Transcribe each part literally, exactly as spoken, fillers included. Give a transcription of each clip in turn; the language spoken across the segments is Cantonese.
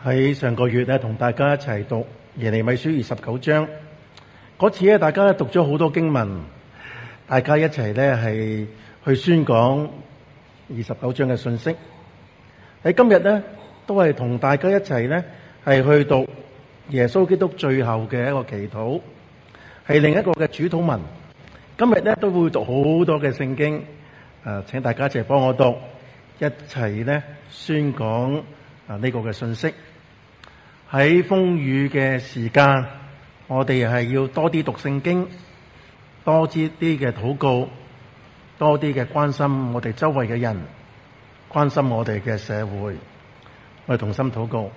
喺上個月咧，同大家一齊讀耶利米書二十九章。嗰次咧，大家咧讀咗好多經文，大家一齊咧係去宣講二十九章嘅信息。喺今日咧，都係同大家一齊咧係去讀耶穌基督最後嘅一個祈禱，係另一個嘅主禱文。今日咧都會讀好多嘅聖經，誒，請大家一齊幫我讀，一齊咧宣講啊呢個嘅信息。喺風雨嘅時間，我哋係要多啲讀聖經，多啲啲嘅禱告，多啲嘅關心我哋周圍嘅人，關心我哋嘅社會。我哋同心禱告。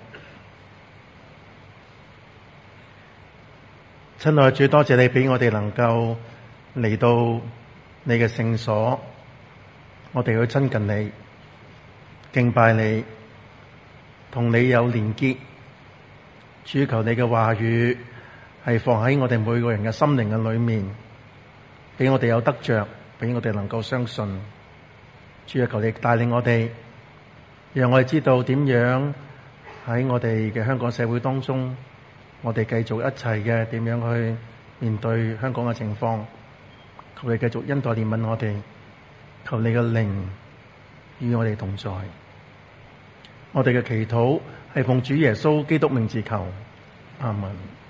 親愛的主，多謝你俾我哋能夠嚟到你嘅聖所，我哋去親近你，敬拜你，同你有連結。主，求你嘅話語係放喺我哋每個人嘅心靈嘅裏面，俾我哋有得着，俾我哋能夠相信。主啊，求你帶領我哋，讓我哋知道點樣喺我哋嘅香港社會當中，我哋繼續一齊嘅點樣去面對香港嘅情況。求你繼續恩待憐憫我哋，求你嘅靈與我哋同在。我哋嘅祈禱係奉主耶穌基督名字求，阿門。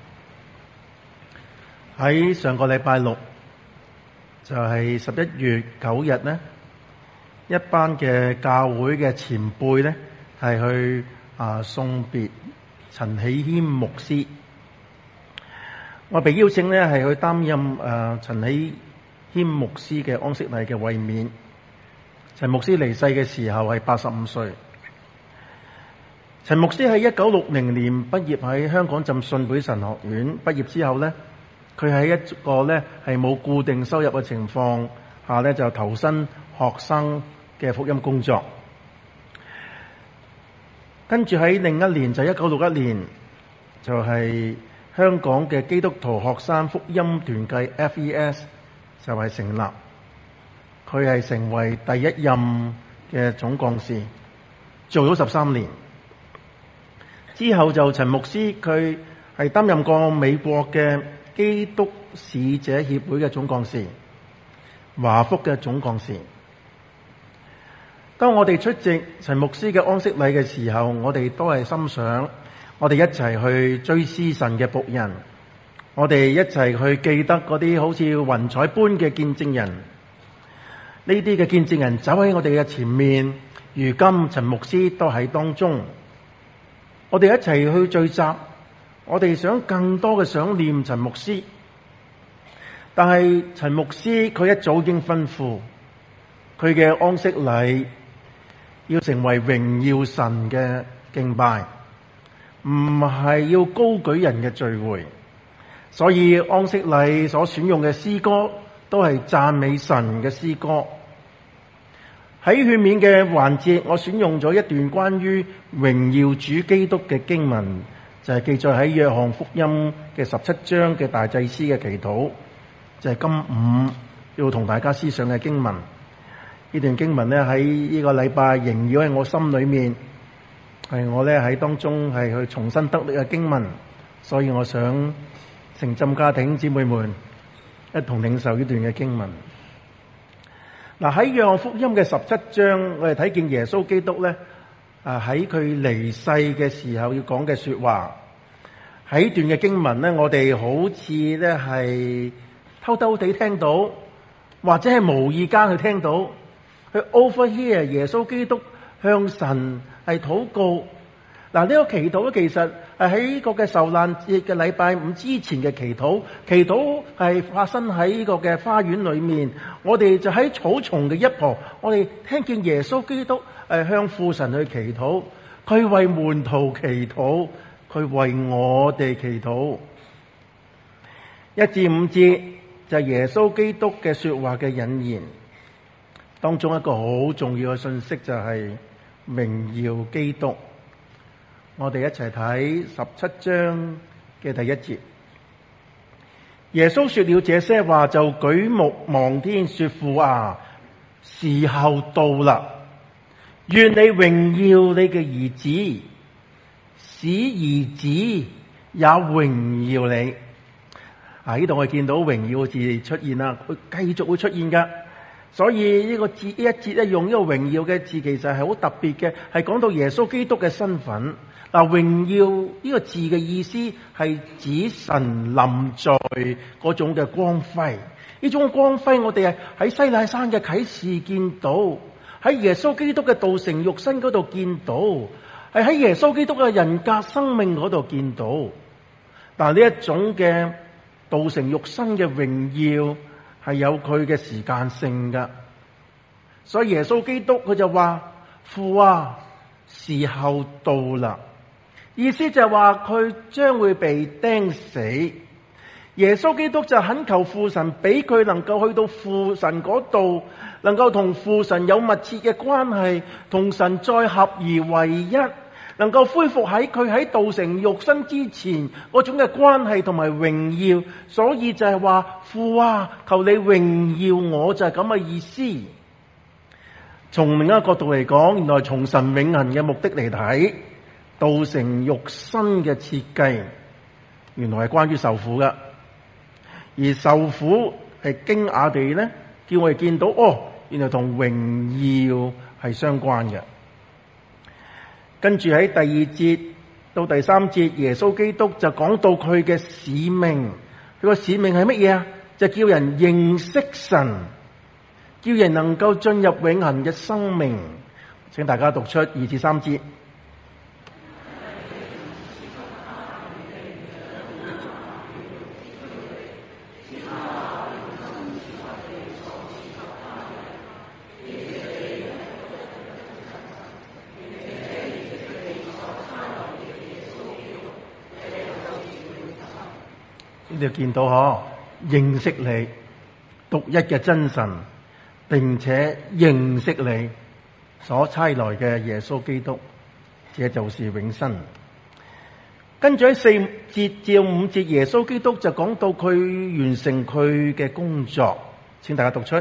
喺上個禮拜六就係十一月九日呢，一班嘅教會嘅前輩呢係去啊送別陳喜謙牧師。我被邀請呢係去擔任誒陳喜謙牧師嘅安息禮嘅衛冕。陳牧師離世嘅時候係八十五歲。陳牧師喺一九六零年畢業喺香港浸信會神學院畢業之後呢，佢喺一個呢係冇固定收入嘅情況下呢，就投身學生嘅福音工作。跟住喺另一年就一九六一年就係香港嘅基督徒學生福音團契 F E S 就係成立，佢係成為第一任嘅總幹事，做咗十三年。之後就陳牧師佢係擔任過美國嘅基督使者協會嘅總幹事，華福嘅總幹事。當我哋出席陳牧師嘅安息禮嘅時候，我哋都係心想，我哋一齊去追思神嘅僕人，我哋一齊去記得嗰啲好似雲彩般嘅見證人。呢啲嘅見證人走喺我哋嘅前面，如今陳牧師都喺當中。我哋一齊去聚集，我哋想更多嘅想念陳牧師。但係陳牧師佢一早已經吩咐，佢嘅安息禮要成為榮耀神嘅敬拜，唔係要高舉人嘅聚會。所以安息禮所選用嘅詩歌都係讚美神嘅詩歌。喺勸勉嘅環節，我選用咗一段關於榮耀主基督嘅經文，就係記載喺約翰福音嘅十七章嘅大祭司嘅祈禱，就係今午要同大家思想嘅經文。呢段經文咧喺呢個禮拜縈繞喺我心裏面，係我咧喺當中係去重新得力嘅經文，所以我想誠浸家庭姊妹們一同領受呢段嘅經文。嗱，喺約翰福音嘅十七章，我哋睇見耶穌基督咧，啊喺佢離世嘅時候要講嘅說話。喺段嘅經文咧，我哋好似咧係偷偷地聽到，或者係無意間去聽到，去 overhear 耶穌基督向神係禱告。嗱，呢個祈禱咧，其實係喺呢個嘅受難節嘅禮拜五之前嘅祈禱。祈禱係發生喺呢個嘅花園裏面，我哋就喺草叢嘅一旁，我哋聽見耶穌基督誒向父神去祈禱，佢為門徒祈禱，佢為我哋祈禱。一至五節就係耶穌基督嘅說話嘅引言，當中一個好重要嘅信息就係榮耀基督。我哋一齊睇十七章嘅第一節。耶穌說了這些話，就舉目望天，說：父啊，時候到啦，願你榮耀你嘅兒子，使使兒子也榮耀你。啊！呢度我見到榮耀字出現啦，佢繼續會出現噶。所以呢個字呢一節咧用呢個榮耀嘅字，其實係好特別嘅，係講到耶穌基督嘅身份。嗱，榮耀呢個字嘅意思係指神臨在嗰種嘅光輝。呢種光輝我哋係喺西乃山嘅啟示見到，喺耶穌基督嘅道成肉身嗰度見到，係喺耶穌基督嘅人格生命嗰度見到。但呢一種嘅道成肉身嘅榮耀係有佢嘅時間性噶，所以耶穌基督佢就話：父啊，時候到啦。意思就係話佢將會被釘死。耶穌基督就懇求父神俾佢能夠去到父神嗰度，能夠同父神有密切嘅關係，同神再合而為一，能夠恢復喺佢喺道成肉身之前嗰種嘅關係同埋榮耀。所以就係話：父啊，求你榮耀我，就係咁嘅意思。從另一個角度嚟講，原來從神永恆嘅目的嚟睇，道成肉身嘅設計原來係關於受苦噶。而受苦係驚訝地咧，叫我哋見到哦，原來同榮耀係相關嘅。跟住喺第二節到第三節，耶穌基督就講到佢嘅使命。佢個使命係乜嘢啊？就叫人認識神，叫人能夠進入永恆嘅生命。請大家讀出二至三節。呢度見到嗬，認識你獨一嘅真神，並且認識你所差來嘅耶穌基督，這就是永生。跟住喺四節至五節，耶穌基督就講到佢完成佢嘅工作。請大家讀出。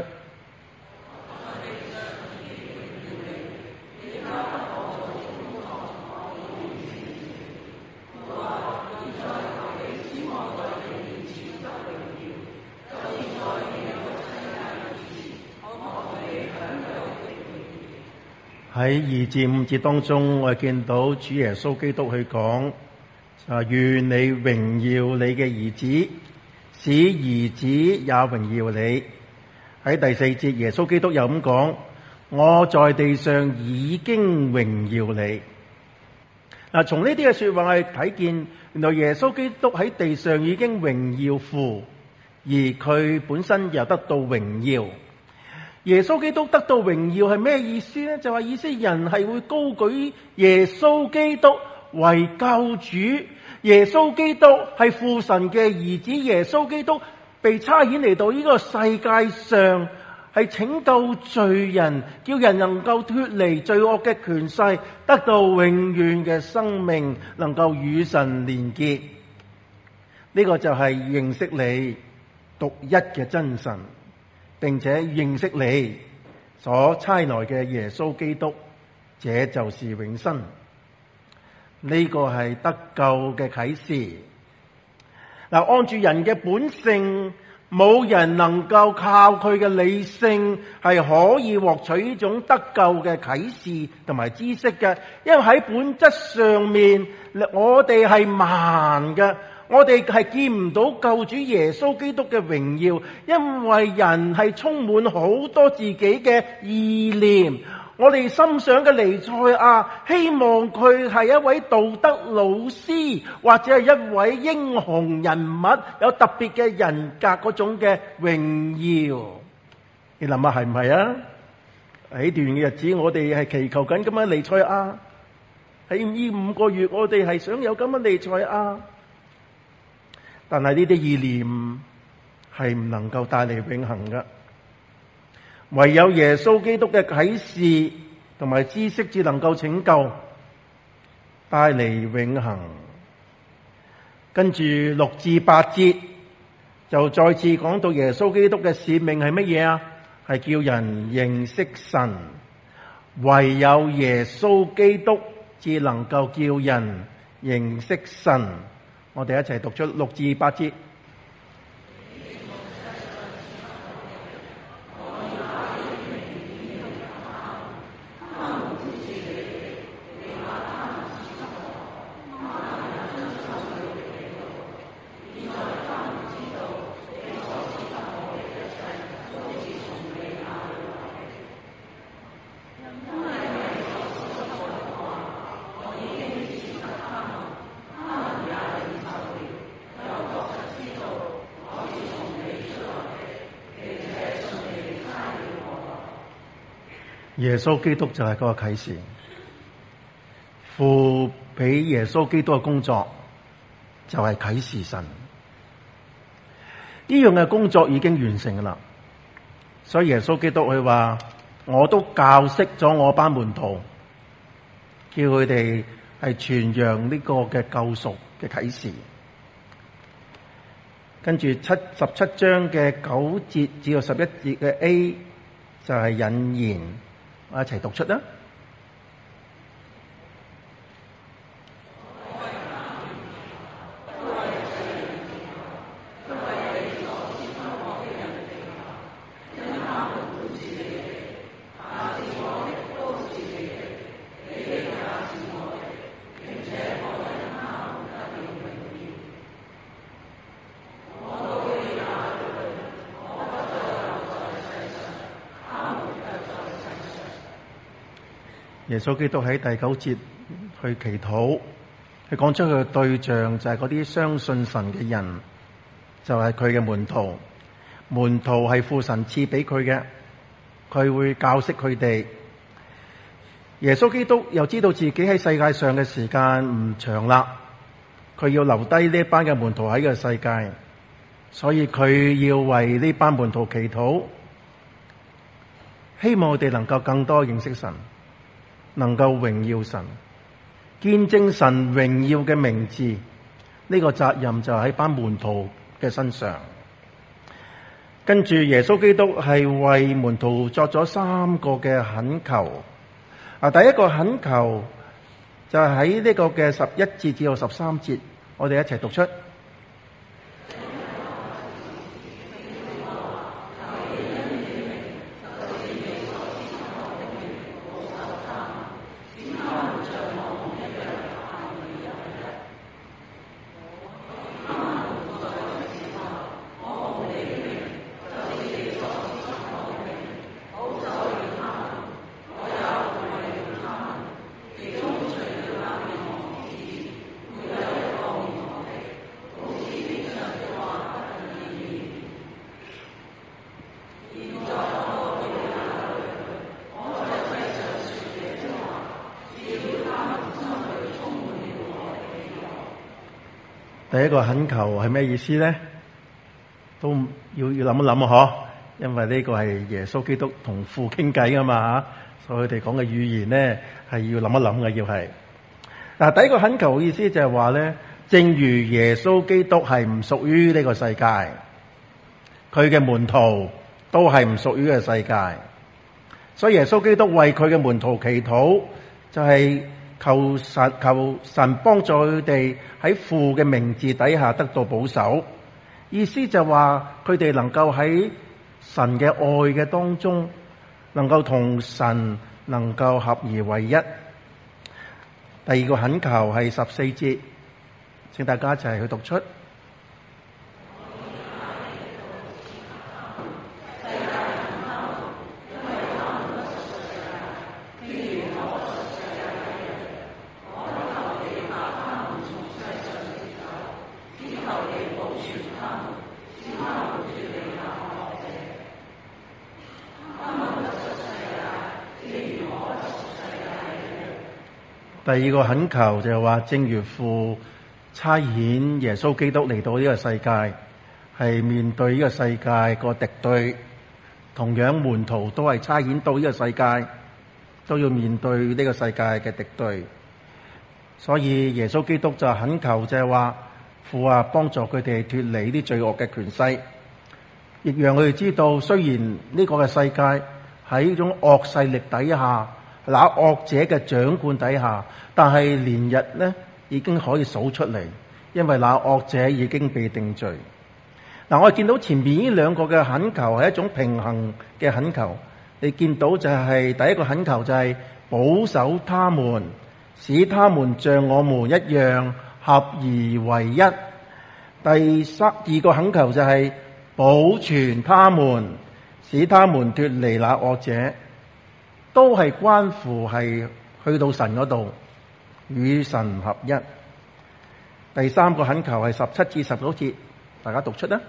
喺二至五節當中，我哋見到主耶穌基督去講啊，願你榮耀你嘅兒子，使兒子也榮耀你。喺第四節，耶穌基督又咁講：我在地上已經榮耀你。嗱，從呢啲嘅說話我哋睇見，原來耶穌基督喺地上已經榮耀父，而佢本身又得到榮耀。耶穌基督得到榮耀係咩意思呢？就話意思人係會高舉耶穌基督為救主，耶穌基督係父神嘅兒子，耶穌基督被差遣嚟到呢個世界上，係拯救罪人，叫人能夠脫離罪惡嘅權勢，得到永遠嘅生命，能夠與神連結。呢個就係認識你獨一嘅真神，並且認識你所差來嘅耶穌基督，這就是永生。呢個係得救嘅啟示。嗱，按住人嘅本性，冇人能夠靠佢嘅理性係可以獲取呢種得救嘅啟示同埋知識嘅，因為喺本質上面，我哋係盲嘅。我哋係見唔到救主耶穌基督嘅榮耀，因為人係充滿好多自己嘅意念。我哋心想嘅彌賽亞，希望佢係一位道德老師，或者係一位英雄人物，有特別嘅人格嗰種嘅榮耀。你諗下係唔係啊？喺段嘅日子，我哋係祈求緊咁樣彌賽亞。喺呢五個月，我哋係想有咁樣彌賽亞。但係呢啲意念係唔能夠帶嚟永恆嘅，唯有耶穌基督嘅啟示同埋知識，至能夠拯救，帶嚟永恆。跟住六至八節就再次講到耶穌基督嘅使命係乜嘢啊？係叫人認識神，唯有耶穌基督至能夠叫人認識神。我哋一齊讀出六至八節。耶穌基督就係嗰個啟示，父俾耶穌基督嘅工作就係啟示神。呢樣嘅工作已經完成啦，所以耶穌基督佢話：我都教識咗我班門徒，叫佢哋係傳揚呢個嘅救贖嘅啟示。跟住七十七章嘅九節至到十一節嘅 A 就係引言。我一齊讀出啦。耶穌基督喺第九節去祈禱，佢講出佢嘅對象就係嗰啲相信神嘅人，就係佢嘅門徒。門徒係父神賜俾佢嘅，佢會教識佢哋。耶穌基督又知道自己喺世界上嘅時間唔長啦，佢要留低呢班嘅門徒喺個世界，所以佢要為呢班門徒祈禱，希望佢哋能夠更多認識神，能夠榮耀神，見證神榮耀嘅名字。呢個責任就喺班門徒嘅身上。跟住耶穌基督係為門徒作咗三個嘅懇求。啊，第一個懇求就係喺呢個嘅十一節至到十三節，我哋一齊讀出。第一個懇求係咩意思咧？都要要諗一諗啊！嗬，因為呢個係耶穌基督同父傾偈啊嘛，所以佢哋講嘅語言咧係要諗一諗嘅，要係。嗱，第一個懇求嘅意思就係話咧，正如耶穌基督係唔屬於呢個世界，佢嘅門徒都係唔屬於呢個世界，所以耶穌基督為佢嘅門徒祈禱，就係、是。求神求神幫助佢哋喺父嘅名字底下得到保守，意思就話佢哋能夠喺神嘅愛嘅當中，能夠同神能夠合而為一。第二個懇求係十四節，請大家一齊去讀出。第二個懇求就係話，正如父差遣耶穌基督嚟到呢個世界，係面對呢個世界個敵對，同樣門徒都係差遣到呢個世界，都要面對呢個世界嘅敵對。所以耶穌基督就懇求就係話，父啊，幫助佢哋脫離啲罪惡嘅權勢，亦讓佢哋知道，雖然呢個嘅世界喺呢種惡勢力底下，那惡者嘅掌管底下，但係連日咧已經可以數出嚟，因為那惡者已經被定罪。嗱，我哋見到前面呢兩個嘅懇求係一種平衡嘅懇求。你見到就係第一個懇求就係保守他們，使他們像我們一樣合而為一。第三二個懇求就係保存他們，使他們脫離那惡者，都係關乎係去到神嗰度與神合一。第三個懇求係十七至十九節，大家讀出啦。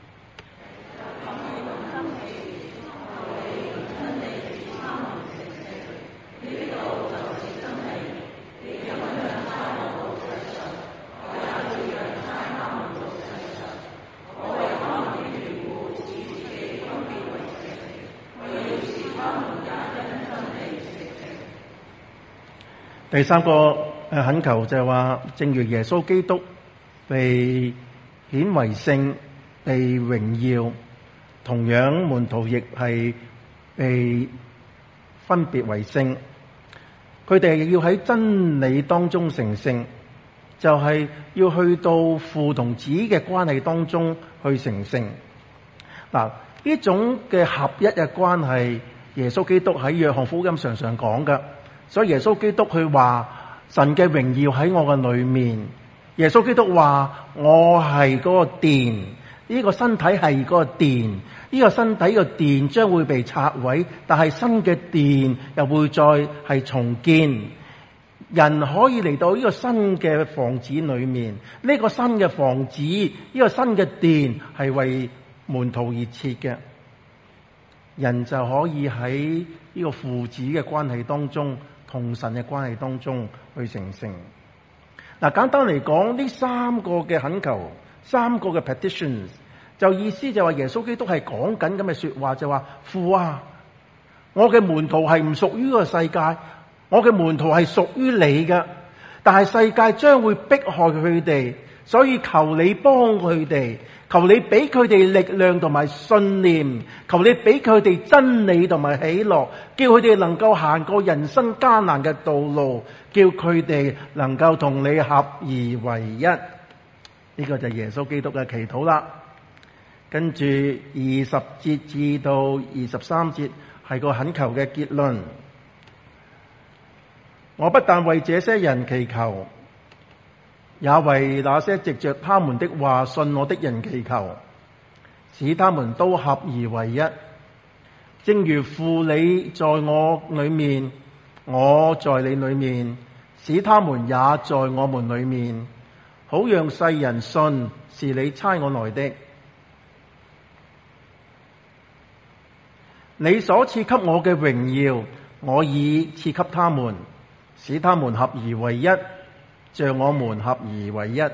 第三個誒懇求就係話，正如耶穌基督被顯為聖、被榮耀，同樣門徒亦係被分別為聖。佢哋要喺真理當中成聖，就係、是、要去到父同子嘅關係當中去成聖。嗱，呢種嘅合一嘅關係，耶穌基督喺約翰福音常常講㗎。所以耶穌基督佢話神嘅榮耀喺我嘅裏面。耶穌基督話我係嗰個殿，呢個身體係嗰個殿，呢個身體嘅殿將會被拆毀，但係新嘅殿又會再係重建。人可以嚟到呢個新嘅房子裏面，呢個新嘅房子，呢個新嘅殿係為門徒而設嘅，人就可以喺呢個父子嘅關係當中，同神嘅關係當中去成聖。嗱，簡單嚟講，呢三個嘅懇求，三個嘅 petitions， 就意思就話耶穌基督係講緊咁嘅說話，就話父啊，我嘅門徒係唔屬於呢個世界，我嘅門徒係屬於你嘅，但係世界將會迫害佢哋，所以求你幫佢哋，求你俾佢哋力量同埋信念，求你俾佢哋真理同埋喜樂，叫佢哋能夠行過人生艱難嘅道路，叫佢哋能夠同你合而為一。呢個就係耶穌基督嘅祈禱啦。跟住二十節至到二十三節係個懇求嘅結論。我不但為這些人祈求，也為那些藉着他們的話信我的人祈求，使他們都合而為一，正如父你在我裏面，我在你裏面，使他們也在我們裏面，好讓世人信是你差我來的。你所賜給我嘅榮耀，我已賜給他們，使他們合而為一，像我們合而為一。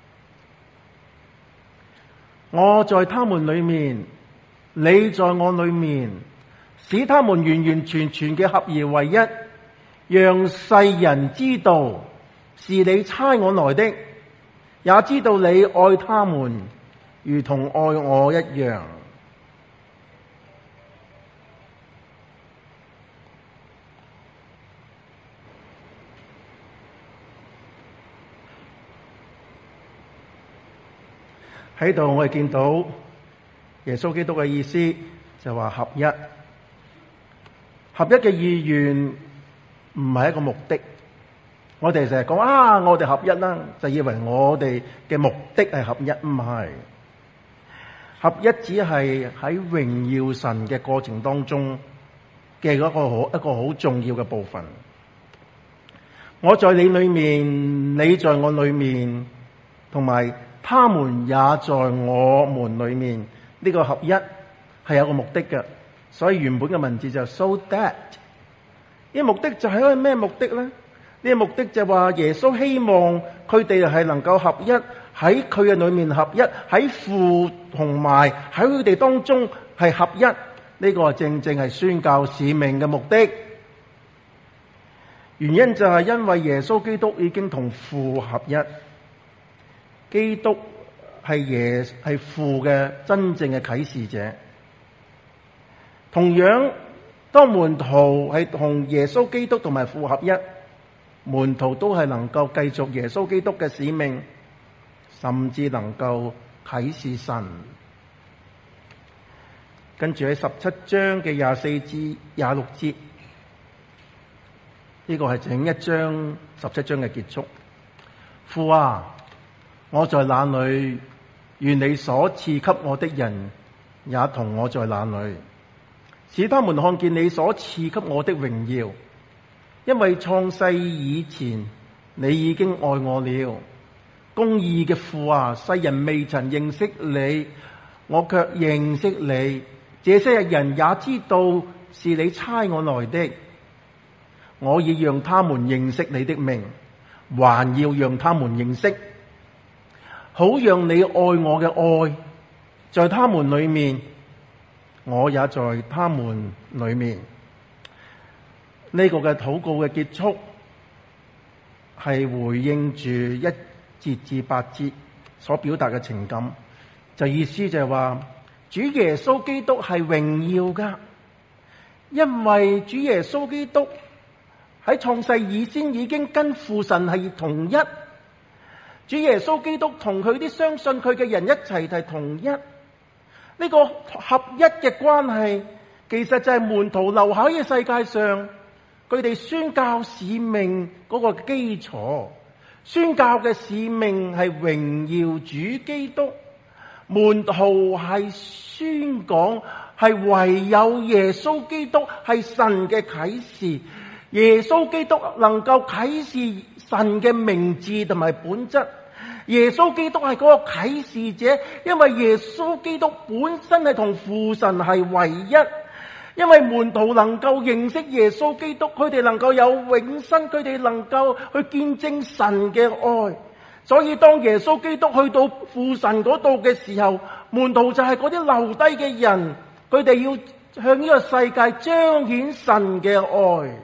我在他們裏面，你在我裏面，使他們完完全全嘅合而為一，讓世人知道是你差我來的，也知道你愛他們如同愛我一樣。喺度我哋見到耶穌基督嘅意思就話合一，合一嘅意願唔係一個目的。我哋成日講啊，我哋合一啦，就以為我哋嘅目的係合一，唔係。合一只係喺榮耀神嘅過程當中嘅一個好一個好重要嘅部分。我在你裏面，你在我裏面，同埋他們也在我們裏面，呢個合一係有個目的嘅。所以原本嘅文字就 so that， 呢個目的就係一個咩目的呢？呢個目的就係話耶穌希望佢哋係能夠合一，喺佢嘅裏面合一，喺父同埋喺佢哋當中係合一。呢個正正係宣教使命嘅目的。原因就係因為耶穌基督已經同父合一。基督係耶係父嘅真正嘅啟示者。同樣，當門徒係同耶穌基督同埋父合一， 門徒都係能夠繼續耶穌基督嘅使命，甚至能夠啟示神。跟住喺十七章嘅廿四至廿六節，呢個係整一章十七章嘅結束。父啊，我在哪裏，願你所賜給我的人也同我在那裏，使他們看見你所賜給我的榮耀。因為創世以前，你已經愛我了。公義嘅父啊，世人未曾認識你，我卻認識你。這些人也知道是你差我來的。我已讓他們認識你的名，還要讓他們認識，好讓你愛我嘅愛在他們裏面，我也在他們裏面。呢個嘅禱告嘅結束係回應住一節至八節所表達嘅情感，就意思就係話主耶穌基督係榮耀噶，因為主耶穌基督喺創世以先已經跟父神係同一，主耶穌基督同佢啲相信佢嘅人一齊係同一。呢個合一嘅關係，其實就係門徒留喺呢個世界上佢哋宣教使命嗰個基礎。宣教嘅使命係榮耀主基督，門徒係宣講係唯有耶穌基督係神嘅啟示，耶穌基督能夠啟示神嘅名字同埋本質。耶穌基督係嗰個啟示者，因為耶穌基督本身係同父神係唯一。因為門徒能夠認識耶穌基督，佢哋能夠有永生，佢哋能夠去見證神嘅愛。所以當耶穌基督去到父神嗰度嘅時候，門徒就係嗰啲留低嘅人，佢哋要向呢個世界彰顯神嘅愛。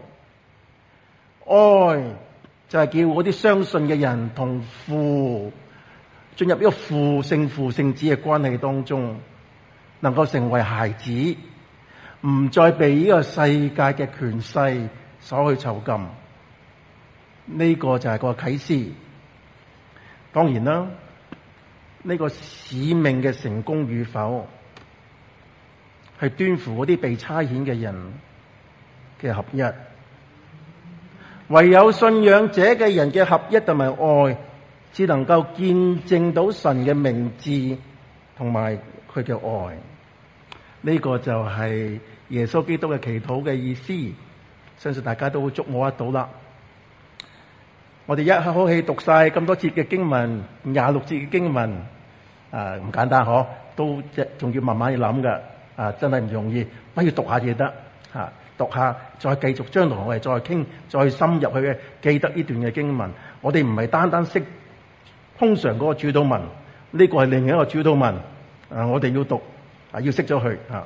愛就係叫嗰啲相信嘅人同父進入呢個父聖父聖子嘅關係當中，能夠成為孩子，唔再被呢個世界嘅權勢所去囚禁。呢、這個就係個啟示。當然啦，呢、這個使命嘅成功與否，係端乎嗰啲被差遣嘅人嘅合一。唯有信仰者嘅人嘅合一同埋愛，只能夠見證到神嘅名字同埋佢嘅愛。呢、這個就係耶穌基督嘅祈禱嘅意思，相信大家都會觸摸得到啦。我哋一口氣讀晒咁多節嘅經文，廿六節嘅經文，啊唔簡單嗬，都即仲要慢慢去諗噶，啊真係唔容易，不如讀下嘢得吓，讀下再繼續將來我哋再傾，再深入去嘅，記得呢段嘅經文。我哋唔係單單識通常嗰個主禱文，呢、這個係另一個主禱文，啊我哋要讀。啊！要識咗佢啊！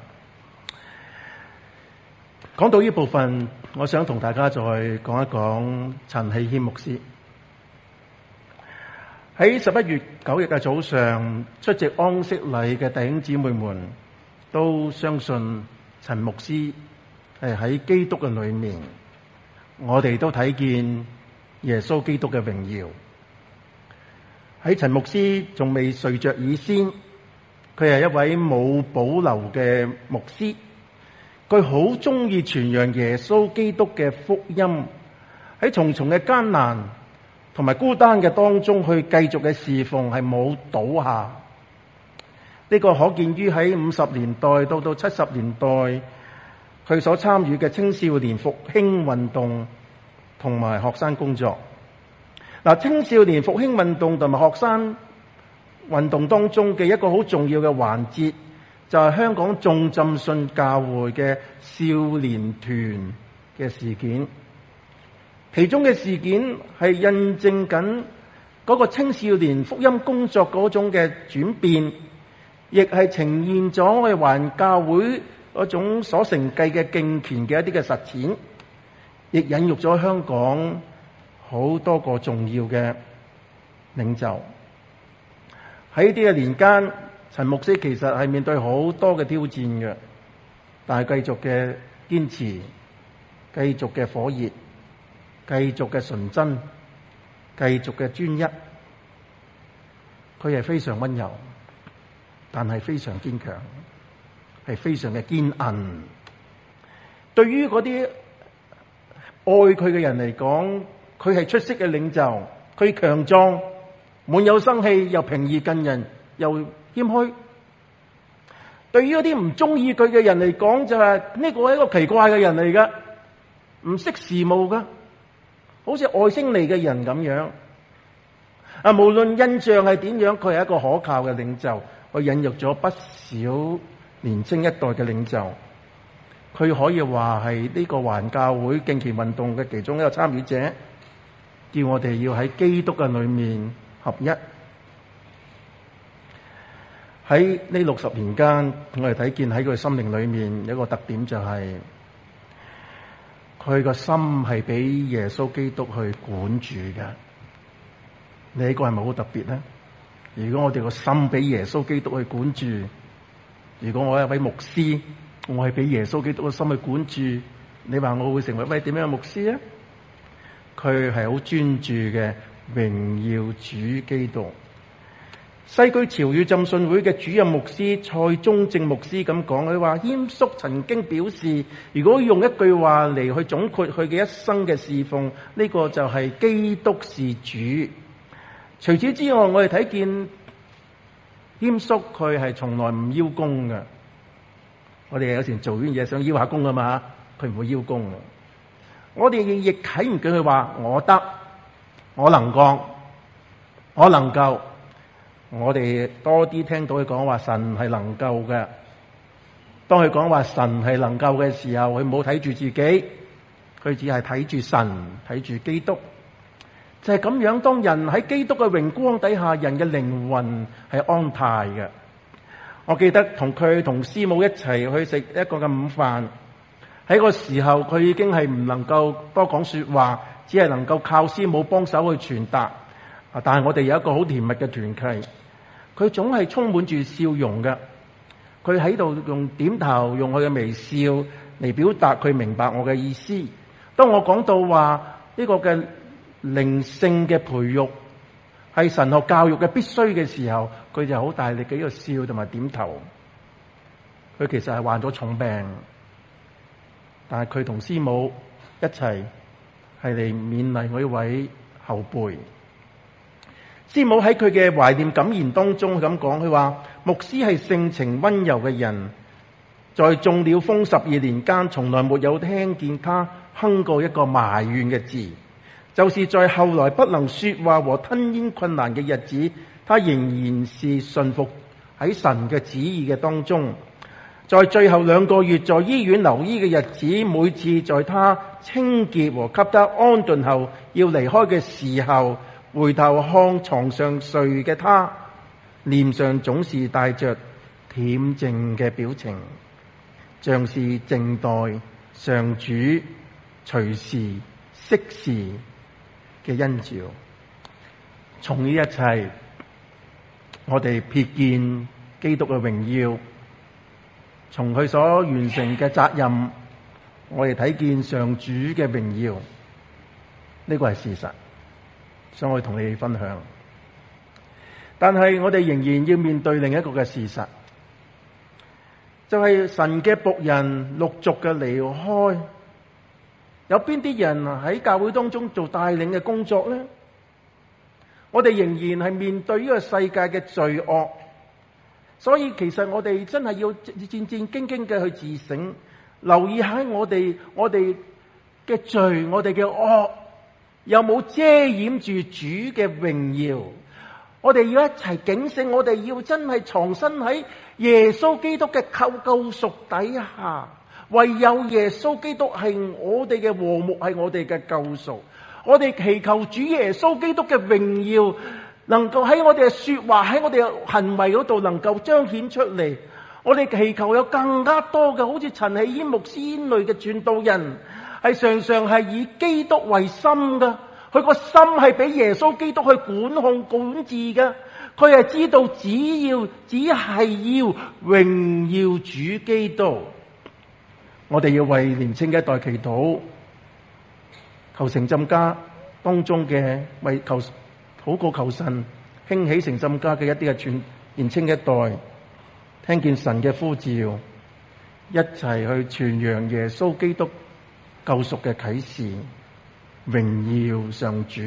講到呢部分，我想同大家再講一講陳希謙牧師。喺十一月九日嘅早上出席安息禮嘅弟兄姊妹們都相信陳牧師係喺基督嘅裏面，我哋都睇見耶穌基督嘅榮耀。喺陳牧師仲未睡着以先，佢係一位冇保留嘅牧師，佢好中意傳揚耶穌基督嘅福音，喺重重嘅艱難同埋孤單嘅當中去繼續嘅侍奉，係冇倒下。呢個可見於喺五十年代到到七十年代，佢所參與嘅青少年復興運動同埋學生工作。嗱，青少年復興運動同埋學生運動當中嘅一個好重要嘅環節，就係香港眾浸信教會嘅少年團嘅事件。其中嘅事件係印證緊嗰個青少年福音工作嗰種嘅轉變，亦係呈現咗我哋華人教會嗰種所承繼嘅敬虔嘅一啲嘅實踐，亦引入咗香港好多個重要嘅領袖。喺呢啲嘅年間，陳牧師其實係面對好多嘅挑戰嘅，但係繼續嘅堅持，繼續嘅火熱， 繼續嘅純真，繼續嘅專一。佢係非常溫柔，但係非常堅強，係非常嘅堅韌。對於嗰啲愛佢嘅人嚟講，佢係出色嘅領袖，佢強壯，滿有生氣，又平易近人，又謙虛。對於嗰啲唔中意佢嘅人嚟講，就係呢個係一個奇怪嘅人嚟噶，唔識時務噶，好似外星嚟嘅人咁樣。啊，無論印象係點樣，佢係一個可靠嘅領袖，佢引誘咗不少年青一代嘅領袖。佢可以話係呢個環教會敬虔運動嘅其中一個參與者，叫我哋要喺基督嘅裏面合一。喺呢六十年間，我哋睇見喺佢心靈裏面有一個特點，就係佢個心係俾耶穌基督去管住嘅。你呢個係咪好特別呢？如果我哋個心俾耶穌基督去管住，如果我係一位牧師，我係俾耶穌基督嘅心去管住，你話我會成為一位點樣嘅牧師啊？佢係好專注嘅榮耀主基督。西區潮語浸信會嘅主任牧師蔡宗正牧師咁講，佢話謙叔曾經表示，如果用一句話嚟去總括佢嘅一生嘅侍奉，呢個就係基督是主。除此之外，我哋睇見謙叔佢係從來唔邀功嘅。我哋有時做完嘢想邀下功啊嘛，佢唔會邀功。我哋亦睇唔見佢話我得，我能幹，我能夠。我哋多啲聽到佢講話神係能夠嘅。當佢講話神係能夠嘅時候，佢冇睇住自己，佢只係睇住神，睇住基督。就係咁樣，當人喺基督嘅榮光底下，人嘅靈魂係安泰嘅。我記得同佢同師母一齊去食一個嘅午飯，喺個時候佢已經係唔能夠多講說話，只係能夠靠師母幫手去傳達。但係我哋有一個好甜蜜嘅團契，佢總係充滿住笑容嘅。佢喺度用點頭，用佢嘅微笑嚟表達佢明白我嘅意思。當我講到話呢個嘅靈性嘅培育係神學教育嘅必須嘅時候，佢就好大力嘅一個笑同埋點頭。佢其實係患咗重病，但係佢同師母一齊係嚟勉勵我呢位後輩。師母喺佢嘅懷念感言當中咁講，佢話牧師係性情溫柔嘅人，在中了風十二年間，從來沒有聽見他哼過一個埋怨嘅字。就是在後來不能說話和吞咽困難嘅日子，他仍然是順服喺神嘅旨意嘅當中。在最後兩個月在醫院留醫嘅日子，每次在他清潔和給他安頓後要離開嘅時候，回頭看床上睡嘅他，臉上總是帶着恬靜嘅表情，像是靜待上主隨時適時嘅恩召。從呢一切，我哋瞥見基督嘅榮耀，從佢所完成嘅責任，我哋睇見上主嘅榮耀。呢個係事實，想我同你哋分享。但係我哋仍然要面對另一個嘅事實，就係神嘅僕人陸續嘅離開。有邊啲人喺教會當中做帶領嘅工作呢？我哋仍然係面對呢個世界嘅罪惡，所以其實我哋真係要戰戰兢兢嘅去自省，留意喺我哋我哋嘅罪，我哋嘅惡有冇遮掩住主嘅榮耀？我哋要一齊警醒，我哋要真係藏身喺耶穌基督嘅救救贖底下。唯有耶穌基督係我哋嘅和睦，係我哋嘅救贖。我哋祈求主耶穌基督嘅榮耀能夠喺我哋嘅說話，喺我哋嘅行為嗰度能夠彰顯出嚟。我哋祈求有更加多嘅好似陳喜謙牧師類嘅傳道人，係常常係以基督為心嘅，佢個心係俾耶穌基督去管控管治嘅。佢係知道只要只係要榮耀主基督。我哋要為年青一代祈禱，求求城鎮家當中嘅為求禱告求神興起城鎮家嘅一啲嘅傳年青一代，聽見神嘅呼召，一齊去傳揚耶穌基督救贖嘅啟示，榮耀上主。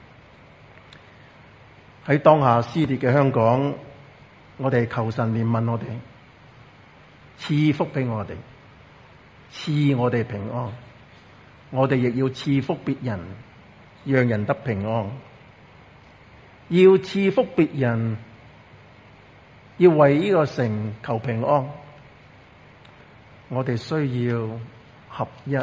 喺當下撕裂嘅香港，我哋求神憐憫我哋，賜福俾我哋，賜我哋平安。我哋亦要賜福別人，讓人得平安。要賜福別人，要為呢個城求平安。我哋需要合一。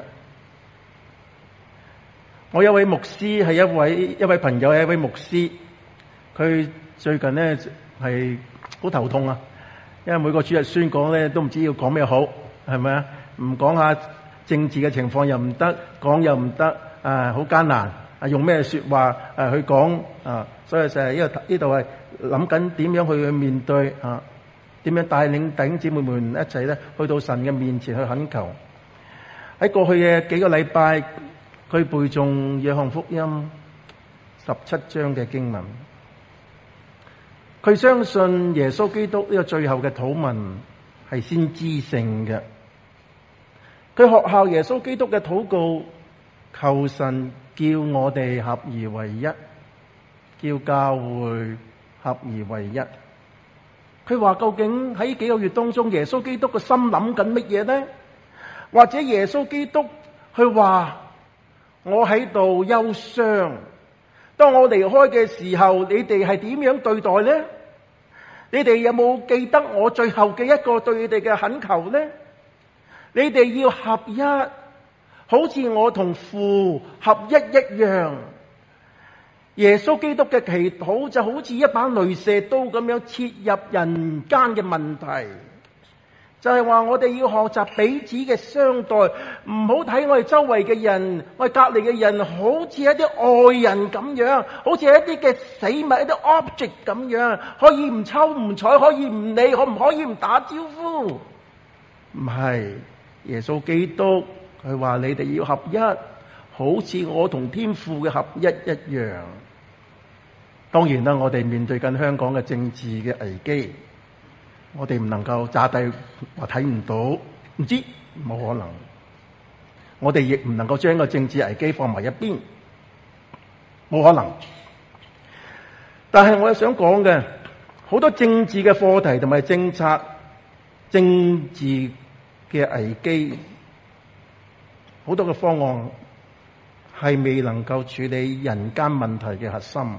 我有位牧師係一位一位朋友，係一位牧師，佢最近咧係好頭痛啊，因為每個主日宣講咧都唔知要講咩好，係咪啊？唔講下政治嘅情況又唔得，講又唔得，啊好艱難，啊用咩說話啊去講啊？所以就係呢個呢度係諗緊點樣去去面對啊？點樣帶領弟兄姊妹們一齊咧去到神嘅面前去懇求？喺過去嘅幾個禮拜，佢背誦約翰福音十七章嘅經文，佢相信耶穌基督呢個最後嘅禱文係先知性嘅。佢學效耶穌基督嘅禱告，求神叫我哋合而為一，叫教會合而為一。佢話究竟喺幾個月當中，耶穌基督嘅心諗緊乜嘢呢？或者耶穌基督佢話我喺度憂傷，當我離開嘅時候，你哋係點樣對待呢？你哋有冇記得我最後嘅一個對你哋嘅懇求呢？你哋要合一，好似我同父合一一樣。耶穌基督嘅祈禱就好似一把鐳射刀咁樣切入人間嘅問題，就係話我哋要學習彼此嘅相待，唔好睇我哋周圍嘅人，我哋隔籬嘅人好似一啲外人咁樣，好似一啲嘅死物，一啲 object 咁樣，可以唔抽唔睬，可以唔理，可唔可以唔打招呼？唔係，耶穌基督佢話你哋要合一，好似我同天父嘅合一一樣。當然啦，我哋面對緊香港嘅政治嘅危機，我哋唔能夠詐諦話睇唔到，唔知，冇可能。我哋亦唔能夠將個政治危機放埋一邊，冇可能。但係我想講嘅，好多政治嘅課題同埋政策、政治嘅危機，好多嘅方案係未能夠處理人間問題嘅核心。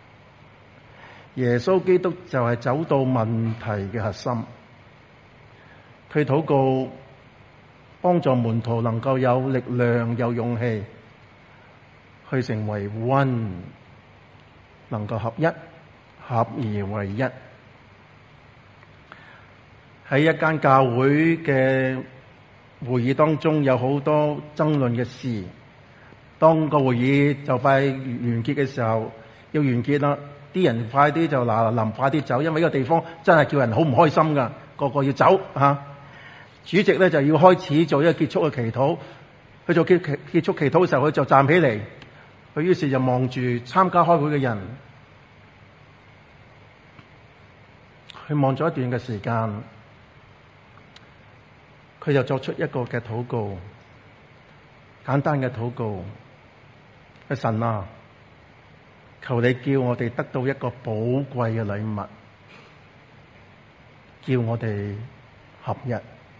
耶穌基督就係走到問題嘅核心，佢禱告幫助門徒能夠有力量、有勇氣去成為 one， 能夠合一、合而為一。喺一間教會嘅會議當中，有好多爭論嘅事。當個會議就快完結嘅時候，要完結啦。啲人快啲就嗱嗱臨快啲走，因為呢個地方真係叫人好唔開心噶，個個要走吓。主席咧就要開始做一個結束嘅祈禱，去做結結束祈禱嘅時候，佢就站起嚟，佢於是就望住參加開會嘅人，佢望咗一段嘅時間，佢就作出一個嘅禱告，簡單嘅禱告，阿神啊，求你叫我哋得到一個寶貴嘅禮物，叫我哋合一。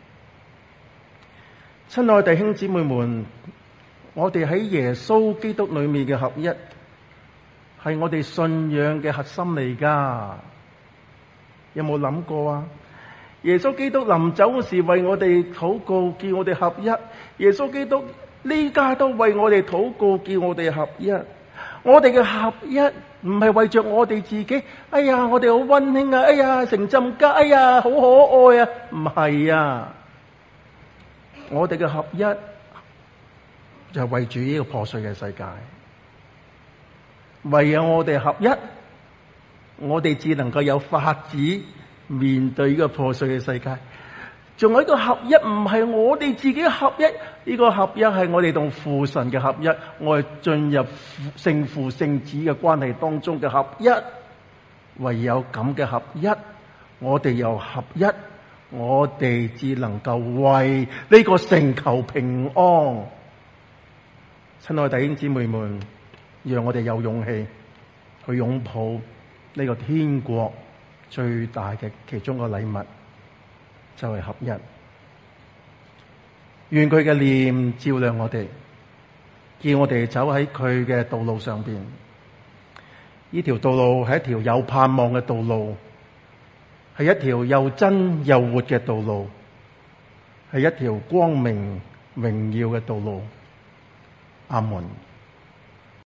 親愛弟兄姊妹們，我哋喺耶穌基督裏面嘅合一，係我哋信仰嘅核心嚟㗎。有冇諗過啊？耶穌基督臨走嗰時為我哋禱告，叫我哋合一。耶穌基督呢家都為我哋禱告，叫我哋合一。我哋嘅合一唔係為着我哋自己，哎呀我哋好溫馨啊，哎呀城鎮家，哎呀好可愛啊，唔係啊，我哋嘅合一就係為住呢個破碎嘅世界，唯有我哋合一，我哋只能夠有法子面對呢個破碎嘅世界。 仲有一個合一，唔係我哋自己合一，呢個合一係我哋同父神嘅合一，我哋進入聖父聖子嘅關係當中嘅合一。唯有咁嘅合一，我哋又合一，我哋只能夠為呢個城求平安。親愛弟兄姊妹們，讓我哋有勇氣去擁抱呢個天國最大嘅其中個禮物，就係合一。願佢嘅臉照亮我哋，叫我哋走喺佢嘅道路上邊。呢條道路係一條有盼望嘅道路，係一條又真又活嘅道路，係一條光明榮耀嘅道路。阿門。